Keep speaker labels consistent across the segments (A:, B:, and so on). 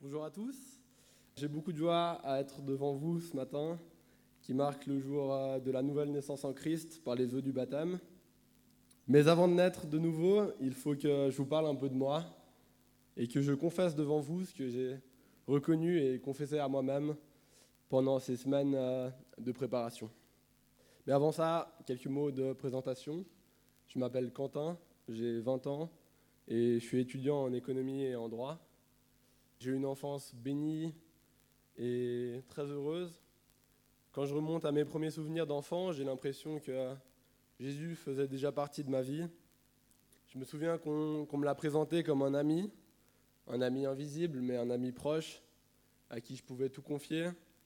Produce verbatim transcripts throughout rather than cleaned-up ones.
A: Bonjour à tous. J'ai beaucoup de joie à être devant vous ce matin, qui marque le jour euh, de la nouvelle naissance en Christ par les eaux du baptême. Mais avant de naître de nouveau, il faut que je vous parle un peu de moi et que je confesse devant vous ce que j'ai reconnu et confessé à moi-même pendant ces semaines euh, de préparation. Mais avant ça, quelques mots de présentation. Je m'appelle Quentin, j'ai vingt ans et je suis étudiant en économie et en droit. J'ai eu une enfance bénie et très heureuse. Quand je remonte à mes premiers souvenirs d'enfant, j'ai l'impression que Jésus faisait déjà partie de ma vie. Je me souviens qu'on, qu'on me l'a présenté comme un ami, un ami invisible, mais un ami proche, à qui je pouvais tout confier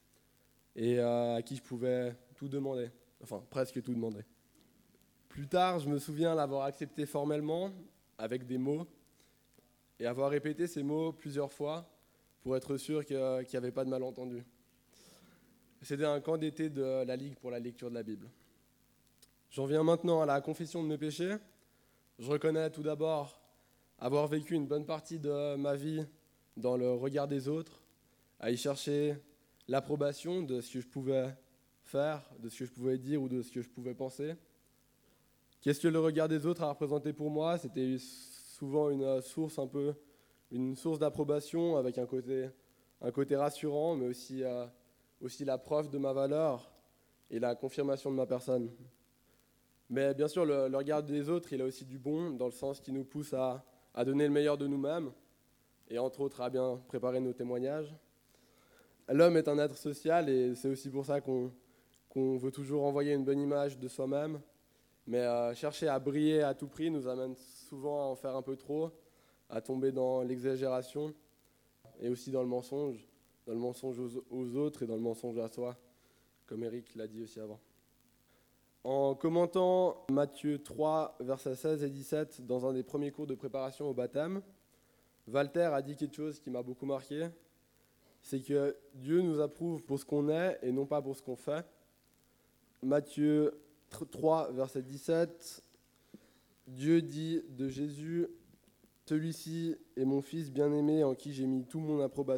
A: et à qui je pouvais tout demander, enfin presque tout demander. Plus tard, je me souviens l'avoir accepté formellement, avec des mots, et avoir répété ces mots plusieurs fois pour être sûr qu'il n'y avait pas de malentendu. C'était un camp d'été de la Ligue pour la lecture de la Bible. J'en viens maintenant à la confession de mes péchés. Je reconnais tout d'abord avoir vécu une bonne partie de ma vie dans le regard des autres, à y chercher l'approbation de ce que je pouvais faire, de ce que je pouvais dire ou de ce que je pouvais penser. Qu'est-ce que le regard des autres a représenté pour moi ? C'était souvent une source un peu, une source d'approbation avec un côté, un côté rassurant, mais aussi, euh, aussi la preuve de ma valeur et la confirmation de ma personne. Mais bien sûr, le, le regard des autres, il a aussi du bon, dans le sens qui nous pousse à, à donner le meilleur de nous-mêmes, et entre autres à bien préparer nos témoignages. L'homme est un être social, et c'est aussi pour ça qu'on, qu'on veut toujours envoyer une bonne image de soi-même. Mais euh, chercher à briller à tout prix nous amène souvent à en faire un peu trop, à tomber dans l'exagération et aussi dans le mensonge, dans le mensonge aux, aux autres et dans le mensonge à soi, comme Eric l'a dit aussi avant. En commentant Matthieu trois, versets seize et dix-sept, dans un des premiers cours de préparation au baptême, Walter a dit quelque chose qui m'a beaucoup marqué, c'est que Dieu nous approuve pour ce qu'on est et non pas pour ce qu'on fait. Matthieu trois, verset dix-sept, Dieu dit de Jésus, « Celui-ci est mon fils bien-aimé en qui j'ai mis toute mon approbation. »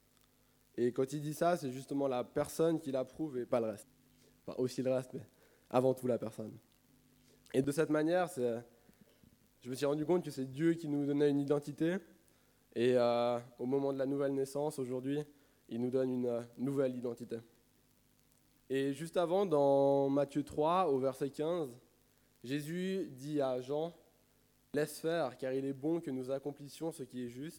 A: Et quand il dit ça, c'est justement la personne qui l'approuve et pas le reste. Enfin, aussi le reste, mais avant tout la personne. Et de cette manière, c'est, je me suis rendu compte que c'est Dieu qui nous donnait une identité. Et euh, au moment de la nouvelle naissance, aujourd'hui, il nous donne une euh, nouvelle identité. Et juste avant, dans Matthieu trois, au verset quinze, Jésus dit à Jean, « Laisse faire, car il est bon que nous accomplissions ce qui est juste. »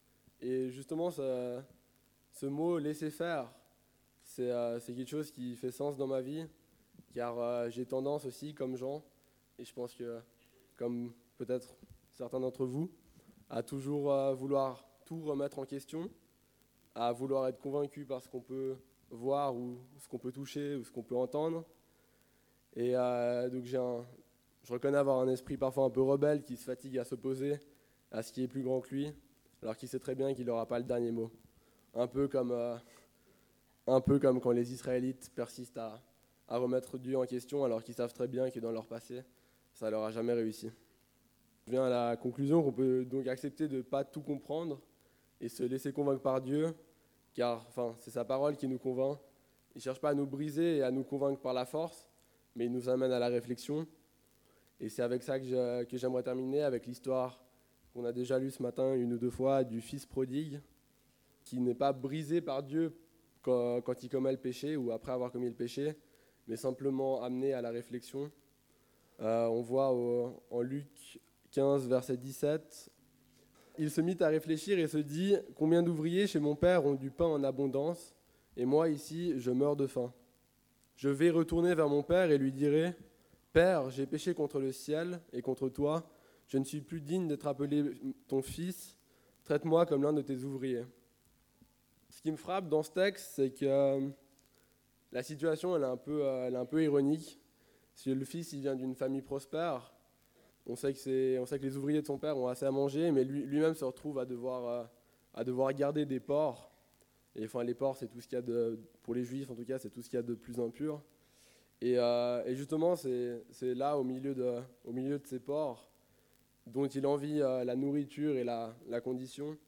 A: Et justement, ce, ce mot « laisser faire », c'est, euh, c'est quelque chose qui fait sens dans ma vie, car euh, j'ai tendance aussi, comme Jean, et je pense que, comme peut-être certains d'entre vous, à toujours euh, vouloir tout remettre en question, à vouloir être convaincu par ce qu'on peut voir ou ce qu'on peut toucher ou ce qu'on peut entendre. Et euh, donc j'ai un, je reconnais avoir un esprit parfois un peu rebelle qui se fatigue à s'opposer à ce qui est plus grand que lui, alors qu'il sait très bien qu'il n'aura pas le dernier mot. Un peu comme, euh, un peu comme quand les Israélites persistent à, à remettre Dieu en question, alors qu'ils savent très bien que dans leur passé, ça ne leur a jamais réussi. Je viens à la conclusion qu'on peut donc accepter de ne pas tout comprendre et se laisser convaincre par Dieu, car enfin, c'est sa parole qui nous convainc. Il ne cherche pas à nous briser et à nous convaincre par la force, mais il nous amène à la réflexion. Et c'est avec ça que, je, que j'aimerais terminer, avec l'histoire qu'on a déjà lue ce matin une ou deux fois du fils prodigue, qui n'est pas brisé par Dieu quand, quand il commet le péché ou après avoir commis le péché, mais simplement amené à la réflexion. Euh, on voit au, en Luc quinze, verset dix-sept, il se mit à réfléchir et se dit « Combien d'ouvriers chez mon père ont du pain en abondance, et moi ici, je meurs de faim. Je vais retourner vers mon père et lui dirai « Père, j'ai péché contre le ciel et contre toi, je ne suis plus digne d'être appelé ton fils, traite-moi comme l'un de tes ouvriers. » Ce qui me frappe dans ce texte, c'est que euh, la situation elle est, un peu, euh, elle est un peu ironique. Si le fils il vient d'une famille prospère, On sait, que c'est, on sait que les ouvriers de son père ont assez à manger, mais lui, lui-même se retrouve à devoir, euh, à devoir garder des porcs. Et enfin, les porcs, c'est tout ce qu'il y a de, pour les juifs en tout cas, c'est tout ce qu'il y a de plus impur. Et, euh, et justement, c'est, c'est là, au milieu, de, au milieu de ces porcs, dont il envie euh, la nourriture et la, la condition,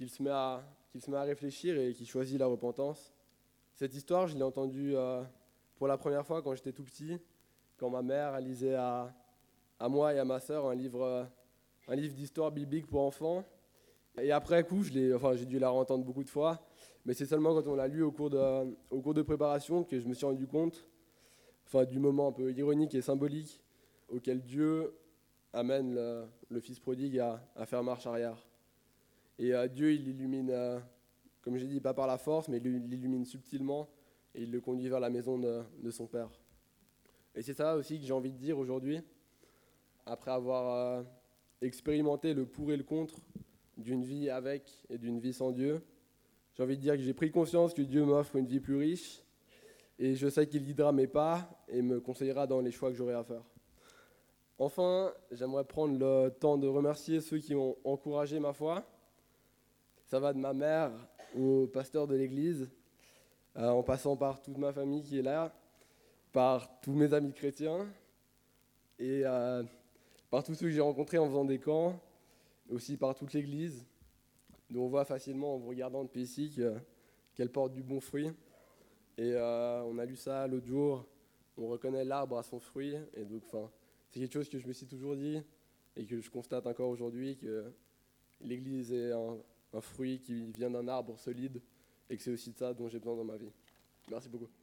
A: qu'il se met à, qu'il se met à réfléchir et qu'il choisit la repentance. Cette histoire, je l'ai entendue euh, pour la première fois quand j'étais tout petit, quand ma mère elle lisait à, à moi et à ma sœur un livre, euh, un livre d'histoire biblique pour enfants. Et après coup, je l'ai, enfin, j'ai dû la entendre beaucoup de fois, mais c'est seulement quand on l'a lu au cours de, au cours de préparation que je me suis rendu compte, enfin, du moment un peu ironique et symbolique auquel Dieu amène le, le fils prodigue à, à faire marche arrière. Et euh, Dieu, il l'illumine, euh, comme j'ai dit, pas par la force, mais il l'illumine subtilement et il le conduit vers la maison de, de son Père. Et c'est ça aussi que j'ai envie de dire aujourd'hui, après avoir euh, expérimenté le pour et le contre d'une vie avec et d'une vie sans Dieu. J'ai envie de dire que j'ai pris conscience que Dieu m'offre une vie plus riche et je sais qu'il guidera mes pas et me conseillera dans les choix que j'aurai à faire. Enfin, j'aimerais prendre le temps de remercier ceux qui ont encouragé ma foi. Ça va de ma mère au pasteur de l'église, euh, en passant par toute ma famille qui est là, par tous mes amis chrétiens et euh, par tous ceux que j'ai rencontrés en faisant des camps, aussi par toute l'église, dont on voit facilement en vous regardant depuis ici que, qu'elle porte du bon fruit. Et euh, on a lu ça l'autre jour, on reconnaît l'arbre à son fruit, et donc enfin, c'est quelque chose que je me suis toujours dit et que je constate encore aujourd'hui, que l'église est un, un fruit qui vient d'un arbre solide et que c'est aussi de ça dont j'ai besoin dans ma vie. Merci beaucoup.